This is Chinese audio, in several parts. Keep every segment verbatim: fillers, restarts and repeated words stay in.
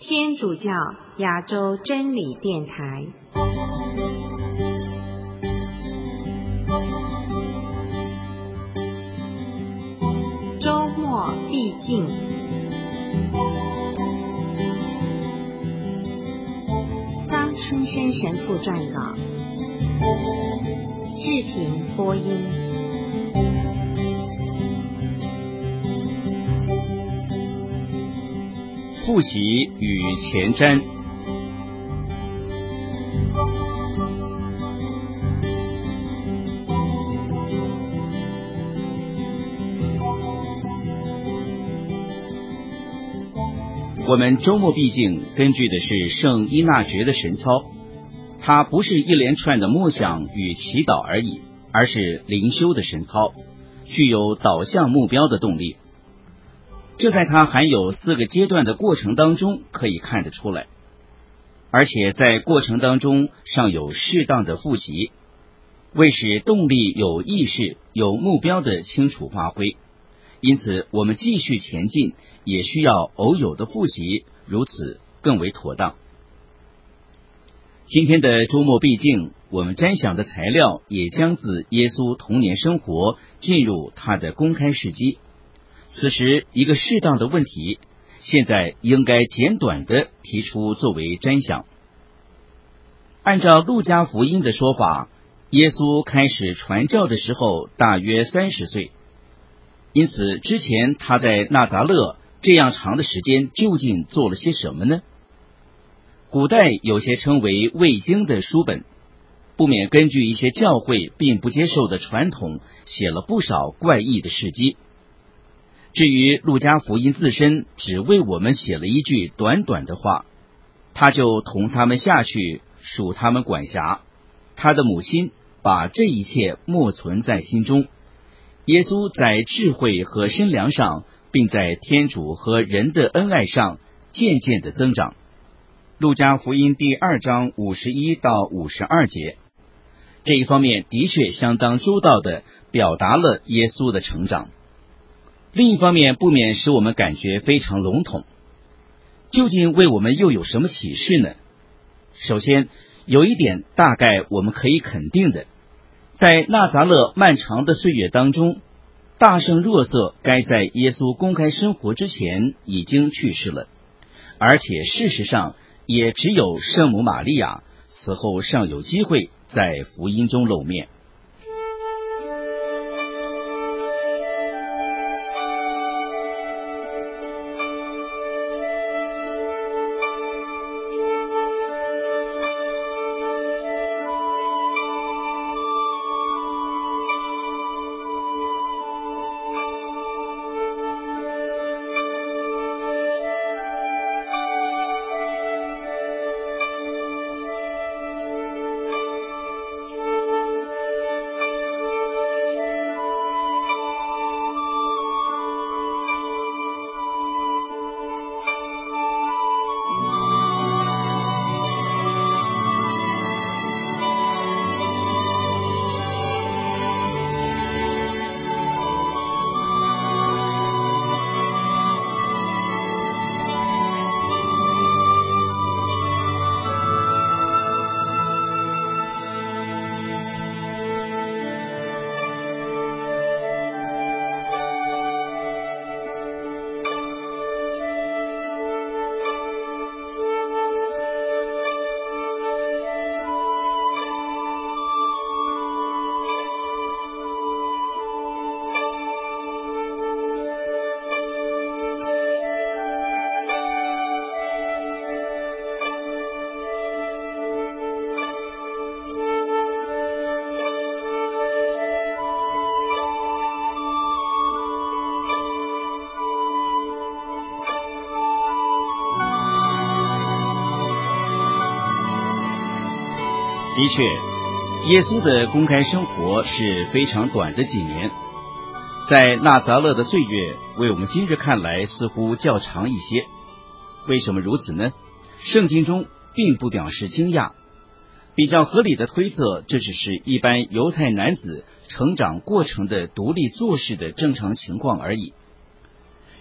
天主教亚洲真理电台。周末必进。张春生神父撰稿，志平播音。 复习与前瞻。我们周末必经根据的是圣依纳爵的神操，它不是一连串的默想与祈祷而已，而是灵修的神操，具有导向目标的动力。这在它含有四个阶段的过程当中可以看得出来，而且在过程当中尚有适当的复习，为使动力有意识、有目标的清楚发挥。因此我们继续前进也需要偶有的复习，如此更为妥当。今天的周末必经，我们瞻想的材料也将自耶稣童年生活进入他的公开事迹。此时一个适当的问题，现在应该简短地提出作为瞻想。按照路加福音的说法，耶稣开始传教的时候大约三十岁，因此之前他在纳匝勒这样长的时间究竟做了些什么呢？古代有些称为未经的书本，不免根据一些教会并不接受的传统，写了不少怪异的事迹。至于路加福音自身只为我们写了一句短短的话，他就同他们下去，属他们管辖。他的母亲把这一切默存在心中。耶稣在智慧和身量上，并在天主和人的恩爱上渐渐的增长。路加福音第二章五十一到五十二节，这一方面的确相当周到的表达了耶稣的成长。另一方面不免使我们感觉非常笼统，究竟为我们又有什么启示呢？首先有一点大概我们可以肯定的，在纳匝勒漫长的岁月当中，大圣若瑟该在耶稣公开生活之前已经去世了，而且事实上也只有圣母玛利亚此后尚有机会在福音中露面。的确，耶稣的公开生活是非常短的几年，在纳匝勒的岁月为我们今日看来似乎较长一些。为什么如此呢？圣经中并不表示惊讶，比较合理的推测，这只是一般犹太男子成长过程的独立做事的正常情况而已。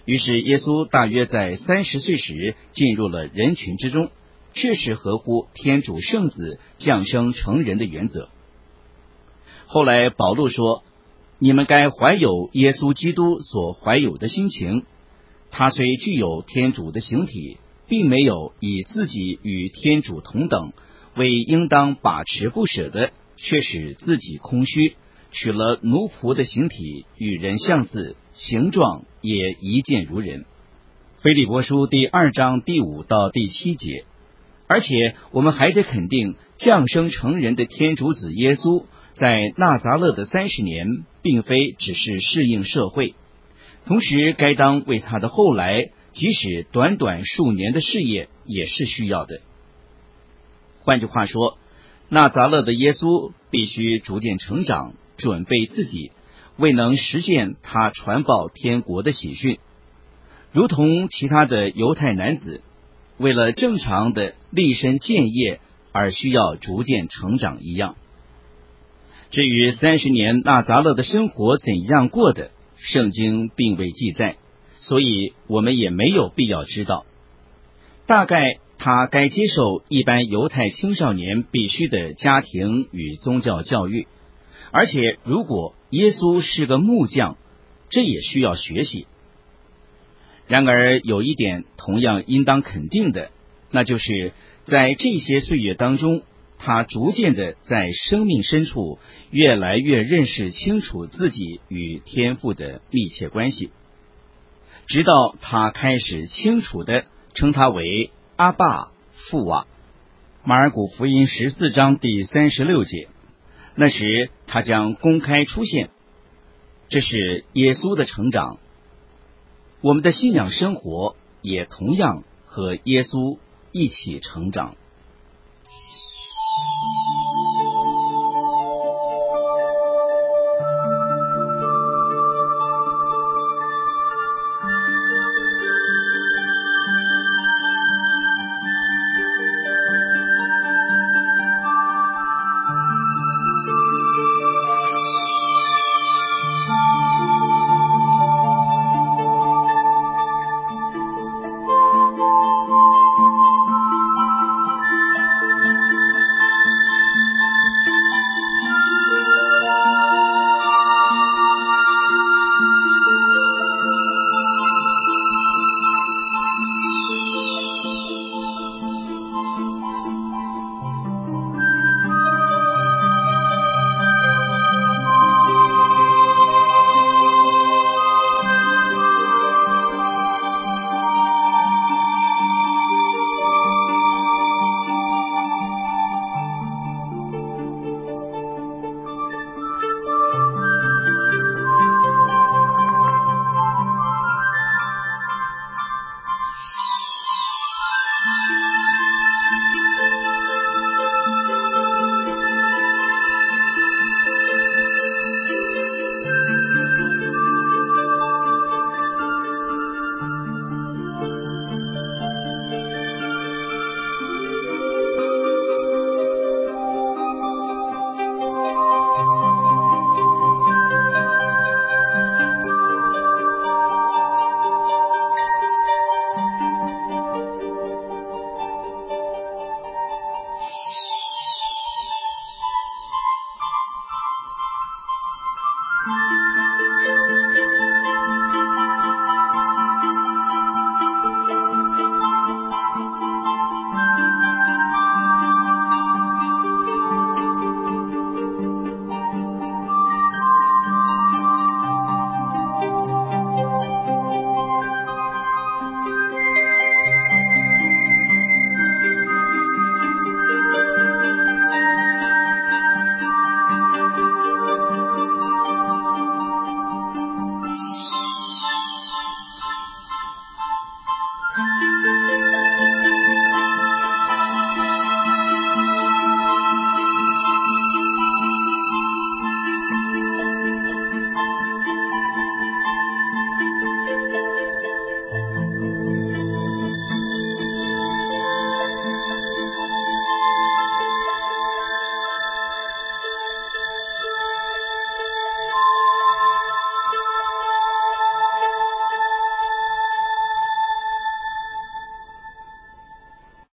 于是耶稣大约在三十岁时进入了人群之中，确实合乎天主圣子降生成人的原则。后来保禄说，你们该怀有耶稣基督所怀有的心情，他虽具有天主的形体，并没有以自己与天主同等为应当把持不舍的，却使自己空虚，取了奴仆的形体，与人相似，形状也一见如人。腓立波书第二章第五到第七节。而且我们还得肯定，降生成人的天主子耶稣在纳匝勒的三十年，并非只是适应社会，同时该当为他的后来，即使短短数年的事业也是需要的。换句话说，纳匝勒的耶稣必须逐渐成长，准备自己，未能实现他传报天国的喜讯，如同其他的犹太男子为了正常的立身建业而需要逐渐成长一样。至于三十年纳匝勒的生活怎样过的，圣经并未记载，所以我们也没有必要知道。大概他该接受一般犹太青少年必须的家庭与宗教教育，而且如果耶稣是个木匠，这也需要学习。然而有一点同样应当肯定的，那就是在这些岁月当中，他逐渐的在生命深处越来越认识清楚自己与天父的密切关系，直到他开始清楚的称他为阿爸父啊。马尔谷福音十四章第三十六节，那时他将公开出现。这是耶稣的成长。我们的信仰生活也同样和耶稣一起成长。